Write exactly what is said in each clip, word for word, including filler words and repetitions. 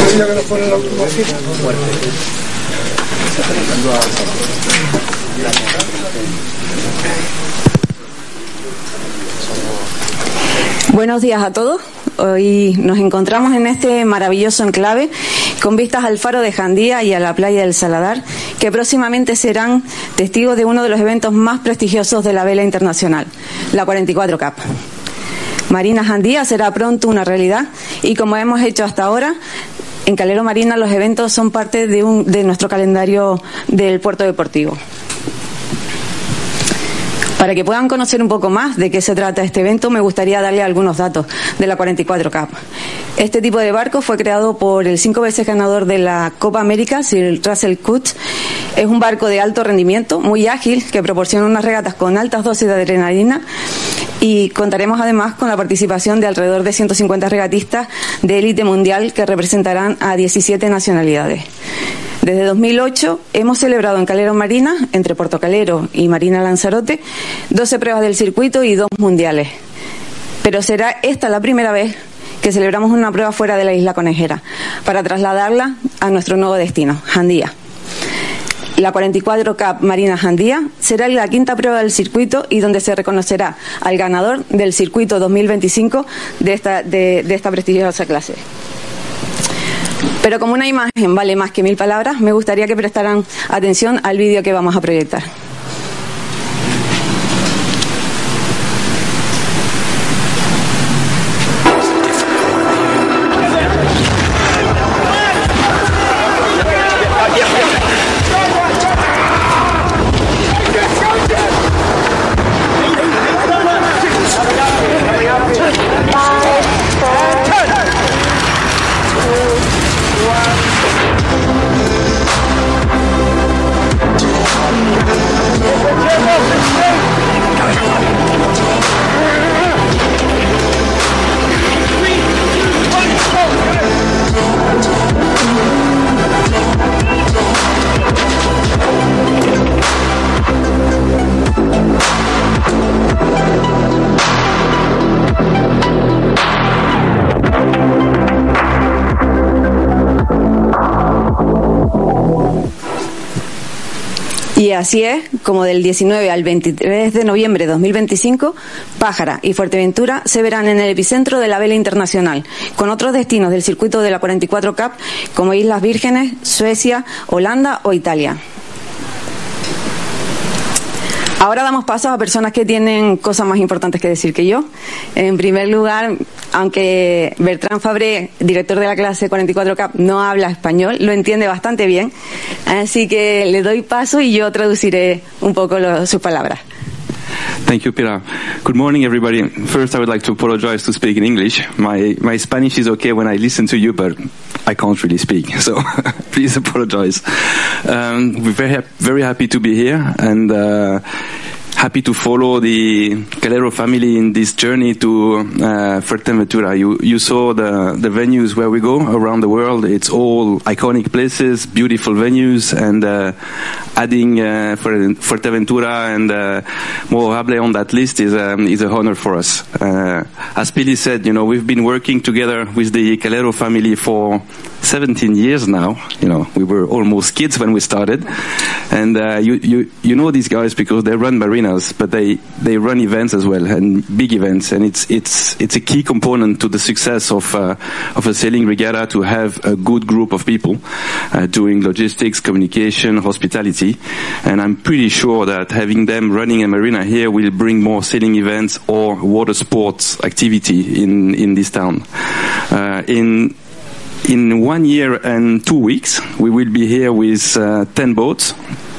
Buenos días a todos. Hoy nos encontramos en este maravilloso enclave con vistas al faro de Jandía y a la playa del Saladar, que próximamente serán testigos de uno de los eventos más prestigiosos de la vela internacional, la cuarenta y cuatro Cup. Marina Jandía será pronto una realidad y, como hemos hecho hasta ahora, en Calero Marina los eventos son parte de, un, de nuestro calendario del puerto deportivo. Para que puedan conocer un poco más de qué se trata este evento, me gustaría darle algunos datos de la cuarenta y cuatro Cup. Este tipo de barco fue creado por el cinco veces ganador de la Copa América, Sir Russell Coote. Es un barco de alto rendimiento, muy ágil, que proporciona unas regatas con altas dosis de adrenalina, y contaremos además con la participación de alrededor de ciento cincuenta regatistas de élite mundial que representarán a diecisiete nacionalidades. Desde dos mil ocho hemos celebrado en Calero Marina, entre Puerto Calero y Marina Lanzarote, doce pruebas del circuito y dos mundiales. Pero será esta la primera vez que celebramos una prueba fuera de la isla conejera, para trasladarla a nuestro nuevo destino, Jandía. La cuarenta y cuatro Cup Marina Jandía será la quinta prueba del circuito y donde se reconocerá al ganador del circuito dos mil veinticinco de esta, de, de esta prestigiosa clase. Pero como una imagen vale más que mil palabras, me gustaría que prestaran atención al vídeo que vamos a proyectar. Y así es como del diecinueve al veintitrés de noviembre de dos mil veinticinco, Pájara y Fuerteventura se verán en el epicentro de la vela internacional, con otros destinos del circuito de la cuarenta y cuatro Cup como Islas Vírgenes, Suecia, Holanda o Italia. Ahora damos paso a personas que tienen cosas más importantes que decir que yo. En primer lugar, aunque Bertrand Fabré, director de la clase cuarenta y cuatro Cup, no habla español, lo entiende bastante bien. Así que le doy paso y yo traduciré un poco lo, sus palabras. Thank you, Pilar. Good morning, everybody. First, I would like to apologize to speak in English. My my Spanish is okay when I listen to you, but I can't really speak, so please apologize. Um, we're very, very happy to be here, and uh, happy to follow the Calero family in this journey to uh, Fuerteventura. You you saw the the venues where we go around the world. It's all iconic places, beautiful venues, and uh, adding uh, Fuerteventura and uh, Mohable on that list is um, is a honor for us. Uh, as Pili said, you know, we've been working together with the Calero family for seventeen years now. You know, we were almost kids when we started, and uh, you you you know these guys because they run marinas, but they they run events as well, and big events, and it's it's it's a key component to the success of uh, of a sailing regatta to have a good group of people uh, doing logistics, communication, hospitality, and I'm pretty sure that having them running a marina here will bring more sailing events or water sports activity in in this town. Uh, in In one year and two weeks, we will be here with uh, ten boats.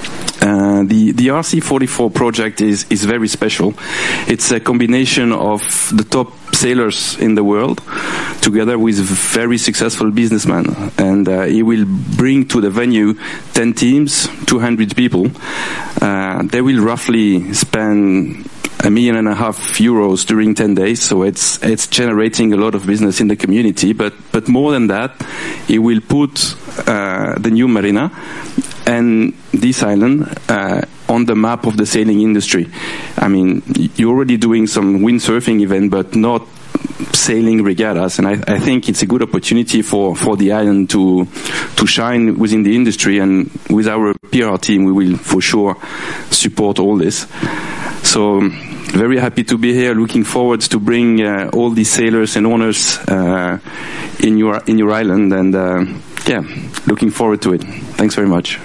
Uh, the, the R C forty-four project is, is very special. It's a combination of the top sailors in the world together with very successful businessmen. And uh, he will bring to the venue ten teams, two hundred people. Uh, they will roughly spend a million and a half euros during ten days, so it's it's generating a lot of business in the community. But but more than that, it will put uh, the new marina and this island uh, on the map of the sailing industry. I mean, you're already doing some windsurfing event, but not sailing regattas, and I, I think it's a good opportunity for, for the island to to shine within the industry, and with our P R team we will for sure support all this. So very happy to be here, looking forward to bring uh, all these sailors and owners uh, in your in your island, and uh, yeah, looking forward to it. Thanks very much.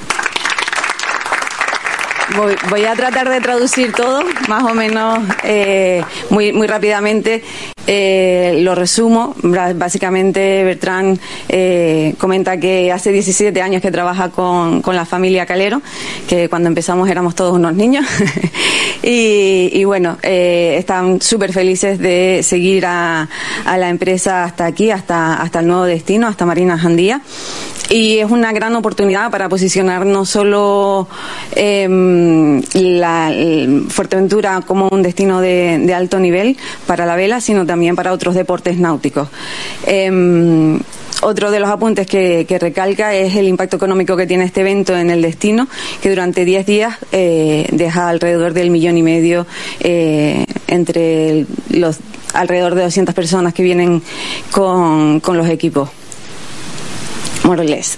Voy, voy a tratar de traducir todo, más o menos eh, muy muy rápidamente. Eh, lo resumo. Básicamente Bertrand eh, comenta que hace diecisiete años que trabaja con, con la familia Calero, que cuando empezamos éramos todos unos niños. y, y bueno, eh, están súper felices de seguir a, a la empresa hasta aquí, hasta, hasta el nuevo destino, hasta Marina Jandía. Y es una gran oportunidad para posicionar no solo eh, la, el Fuerteventura como un destino de, de alto nivel para la vela, sino también para otros deportes náuticos. Eh, Otro de los apuntes que, que recalca es el impacto económico que tiene este evento en el destino, que durante diez días eh, deja alrededor del millón y medio eh, entre los alrededor de doscientas personas que vienen con, con los equipos. More or less.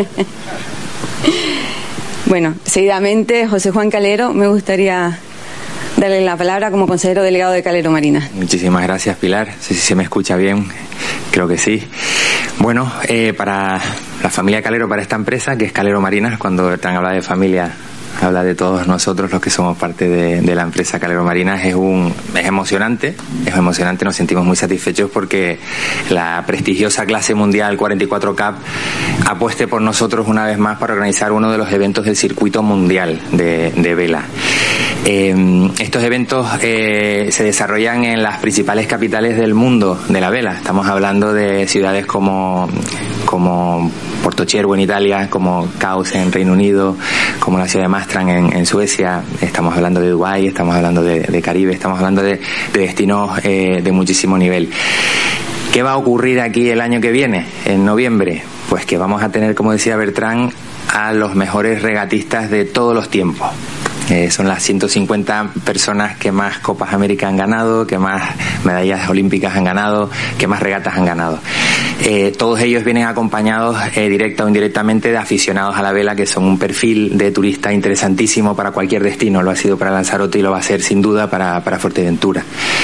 Bueno, seguidamente, José Juan Calero, me gustaría darle la palabra como consejero delegado de Calero Marina. Muchísimas gracias, Pilar. No sé si se me escucha bien, creo que sí. Bueno, eh, para la familia Calero, para esta empresa, que es Calero Marina, cuando Bertrand habla de familia, habla de todos nosotros los que somos parte de, de la empresa Calero Marinas, es un es emocionante, es emocionante, nos sentimos muy satisfechos porque la prestigiosa clase mundial cuarenta y cuatro Cup apueste por nosotros una vez más para organizar uno de los eventos del circuito mundial de, de vela. Eh, estos eventos eh, se desarrollan en las principales capitales del mundo de la vela. Estamos hablando de ciudades como, como Portocervo en Italia, como Caos en Reino Unido, como la ciudad de Mastran en, en Suecia. Estamos hablando de Dubái, estamos hablando de, de Caribe, estamos hablando de, de destinos eh, de muchísimo nivel. ¿Qué va a ocurrir aquí el año que viene, en noviembre? Pues que vamos a tener, como decía Bertrand, a los mejores regatistas de todos los tiempos. Eh, son las ciento cincuenta personas que más Copas América han ganado, que más medallas olímpicas han ganado, que más regatas han ganado. Eh, todos ellos vienen acompañados eh, directa o indirectamente de aficionados a la vela, que son un perfil de turista interesantísimo para cualquier destino. Lo ha sido para Lanzarote y lo va a ser sin duda para, para Fuerteventura.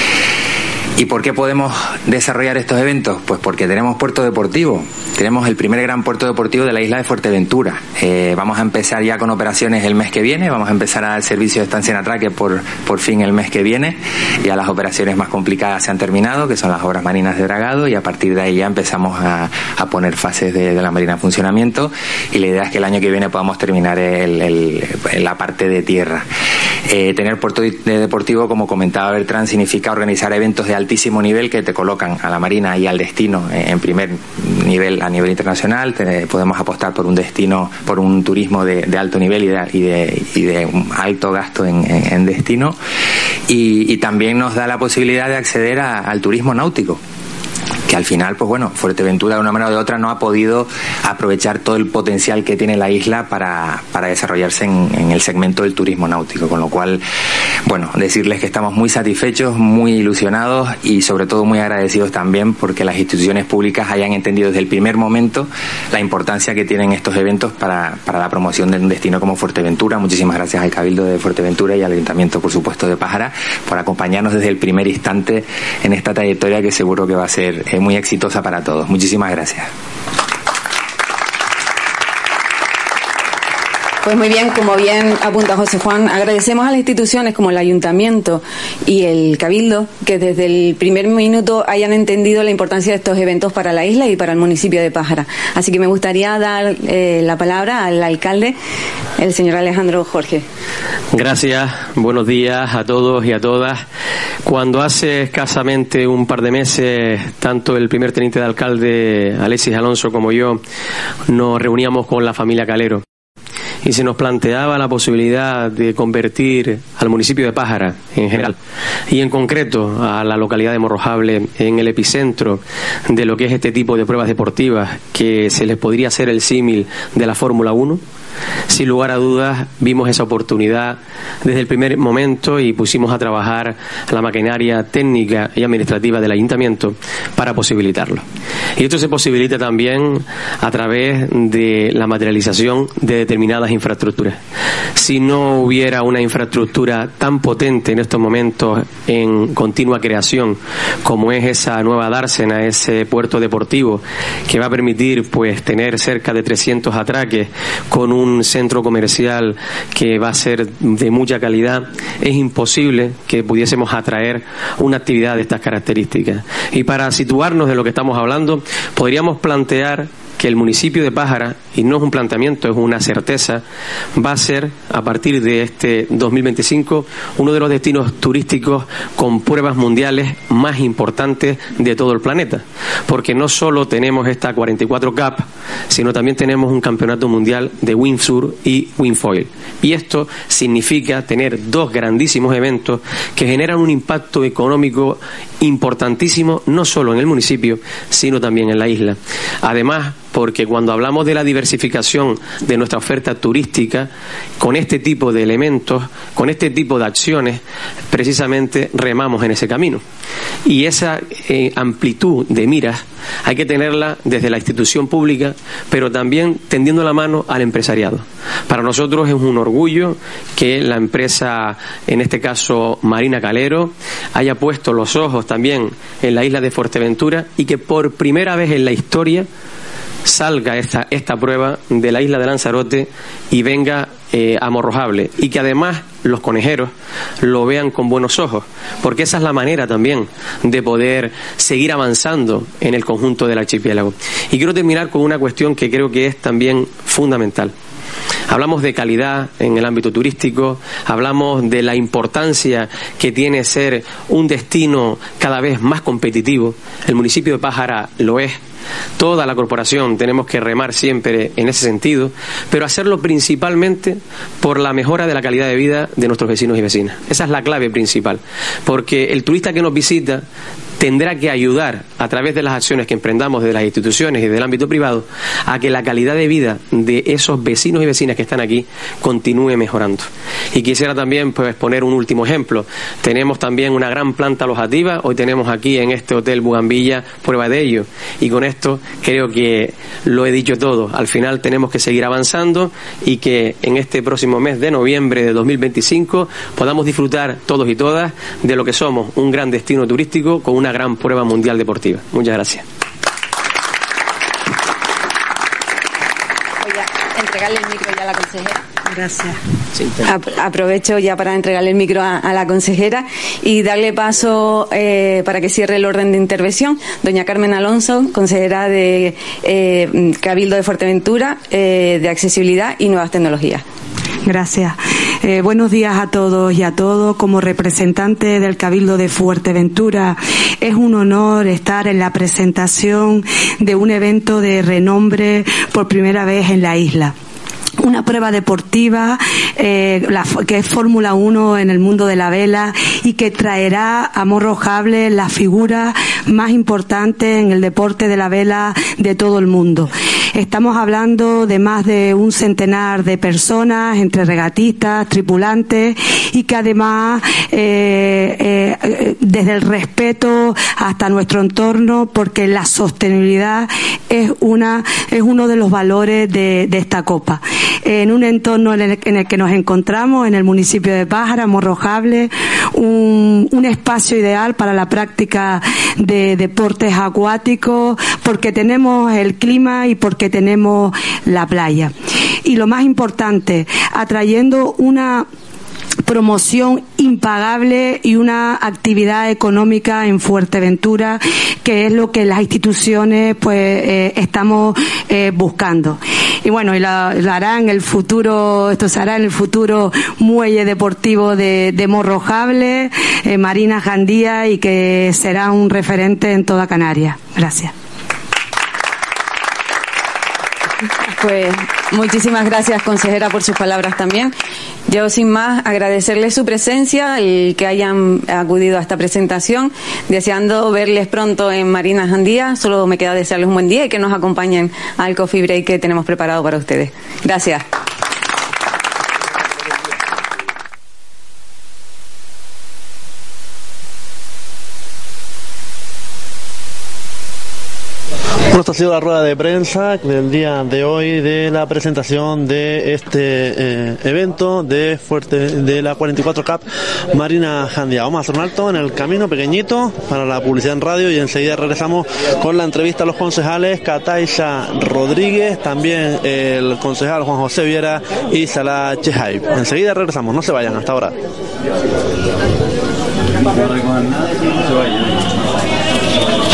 ¿Y por qué podemos desarrollar estos eventos? Pues porque tenemos puerto deportivo. Tenemos el primer gran puerto deportivo de la isla de Fuerteventura. Eh, vamos a empezar ya con operaciones el mes que viene. Vamos a empezar a dar servicio de estancia en atraque por, por fin el mes que viene. Ya las operaciones más complicadas se han terminado, que son las obras marinas de dragado, y a partir de ahí ya empezamos a, a poner fases de, de la marina en funcionamiento. Y la idea es que el año que viene podamos terminar el, el, la parte de tierra. Eh, tener puerto deportivo, como comentaba Bertrand, significa organizar eventos de altísimo nivel que te colocan a la marina y al destino en primer nivel a nivel internacional. Te, podemos apostar por un destino, por un turismo de, de alto nivel y de, y de, y de un alto gasto en, en, en destino, y, y también nos da la posibilidad de acceder a, al turismo náutico, que al final, pues bueno, Fuerteventura de una manera o de otra no ha podido aprovechar todo el potencial que tiene la isla para, para desarrollarse en, en el segmento del turismo náutico, con lo cual, bueno, decirles que estamos muy satisfechos, muy ilusionados y sobre todo muy agradecidos también porque las instituciones públicas hayan entendido desde el primer momento la importancia que tienen estos eventos para, para la promoción de un destino como Fuerteventura. Muchísimas gracias al Cabildo de Fuerteventura y al Ayuntamiento, por supuesto, de Pájara, por acompañarnos desde el primer instante en esta trayectoria que seguro que va a ser eh, muy exitosa para todos. Muchísimas gracias. Pues muy bien, como bien apunta José Juan, agradecemos a las instituciones como el Ayuntamiento y el Cabildo que desde el primer minuto hayan entendido la importancia de estos eventos para la isla y para el municipio de Pájara. Así que me gustaría dar eh, la palabra al alcalde, el señor Alejandro Jorge. Gracias, buenos días a todos y a todas. Cuando hace escasamente un par de meses, tanto el primer teniente de alcalde, Alexis Alonso, como yo, nos reuníamos con la familia Calero y se nos planteaba la posibilidad de convertir al municipio de Pájara en general y en concreto a la localidad de Morrojable en el epicentro de lo que es este tipo de pruebas deportivas, que se les podría hacer el símil de la Fórmula uno. sin lugar a dudas, vimos esa oportunidad desde el primer momento y pusimos a trabajar la maquinaria técnica y administrativa del ayuntamiento para posibilitarlo. Y esto se posibilita también a través de la materialización de determinadas infraestructuras. Si no hubiera una infraestructura tan potente en estos momentos en continua creación como es esa nueva dársena, ese puerto deportivo que va a permitir pues tener cerca de trescientos atraques con un centro comercial que va a ser de mucha calidad, es imposible que pudiésemos atraer una actividad de estas características. Y para situarnos de lo que estamos hablando, podríamos plantear que el municipio de Pájara, y no es un planteamiento, es una certeza, va a ser, a partir de este dos mil veinticinco, uno de los destinos turísticos con pruebas mundiales más importantes de todo el planeta. Porque no solo tenemos esta cuarenta y cuatro Cup, sino también tenemos un campeonato mundial de windsurf y windfoil. Y esto significa tener dos grandísimos eventos que generan un impacto económico importantísimo, no solo en el municipio, sino también en la isla. Además, porque cuando hablamos de la diversificación de nuestra oferta turística, con este tipo de elementos, con este tipo de acciones, precisamente remamos en ese camino. Y esa eh, amplitud de miras hay que tenerla desde la institución pública, pero también tendiendo la mano al empresariado. Para nosotros es un orgullo que la empresa, en este caso Marina Calero, haya puesto los ojos también en la isla de Fuerteventura y que por primera vez en la historia salga esta, esta prueba de la isla de Lanzarote y venga eh, a Morrojable, y que además los conejeros lo vean con buenos ojos, porque esa es la manera también de poder seguir avanzando en el conjunto del archipiélago. Y quiero terminar con una cuestión que creo que es también fundamental. Hablamos de calidad en el ámbito turístico, hablamos de la importancia que tiene ser un destino cada vez más competitivo. El municipio de Pájara lo es. Toda la corporación tenemos que remar siempre en ese sentido, pero hacerlo principalmente por la mejora de la calidad de vida de nuestros vecinos y vecinas. Esa es la clave principal, porque el turista que nos visita tendrá que ayudar, a través de las acciones que emprendamos de las instituciones y del ámbito privado, a que la calidad de vida de esos vecinos y vecinas que están aquí continúe mejorando. Y quisiera también pues poner un último ejemplo. Tenemos también una gran planta alojativa. Hoy tenemos aquí en este Hotel Bugambilla prueba de ello. Y con esto creo que lo he dicho todo. Al final tenemos que seguir avanzando y que en este próximo mes de noviembre de dos mil veinticinco podamos disfrutar todos y todas de lo que somos, un gran destino turístico con una gran prueba mundial deportiva. Muchas gracias. Voy a entregarle el micro ya a la consejera. Gracias. Sí, Aprovecho ya para entregarle el micro a, a la consejera y darle paso eh, para que cierre el orden de intervención. Doña Carmen Alonso, consejera de eh, Cabildo de Fuerteventura, eh, de Accesibilidad y Nuevas Tecnologías. Gracias. Eh, buenos días a todos y a todos. Como representante del Cabildo de Fuerteventura, es un honor estar en la presentación de un evento de renombre por primera vez en la isla. Una prueba deportiva eh, la, que es Fórmula uno en el mundo de la vela y que traerá a Morrojable las figuras más importantes en el deporte de la vela de todo el mundo. Estamos hablando de más de un centenar de personas, entre regatistas, tripulantes, y que además, eh, eh, desde el respeto hasta nuestro entorno, porque la sostenibilidad es una es uno de los valores de, de esta copa. En un entorno en el, en el que nos encontramos, en el municipio de Pájara, Morrojable, un, un espacio ideal para la práctica de deportes acuáticos, porque tenemos el clima y porque tenemos la playa. Y lo más importante, atrayendo una promoción impagable y una actividad económica en Fuerteventura, que es lo que las instituciones pues eh, estamos eh, buscando. Y bueno, y lo, lo hará en el futuro, esto se hará en el futuro muelle deportivo de, de Morrojable, eh, Marina Jandía, y que será un referente en toda Canarias. Gracias. Pues muchísimas gracias, consejera, por sus palabras también. Yo, sin más, agradecerles su presencia y que hayan acudido a esta presentación, deseando verles pronto en Marina Jandía. Solo me queda desearles un buen día y que nos acompañen al coffee break que tenemos preparado para ustedes. Gracias. Bueno, esta ha sido la rueda de prensa del día de hoy de la presentación de este eh, evento de Fuerte de la cuarenta y cuatro Cup Marina Jandía. Vamos a hacer un alto en el camino pequeñito para la publicidad en radio y enseguida regresamos con la entrevista a los concejales Cataisa Rodríguez, también el concejal Juan José Viera y Salah Chehai. Enseguida regresamos, no se vayan, hasta ahora. No recojan nada y no se vayan.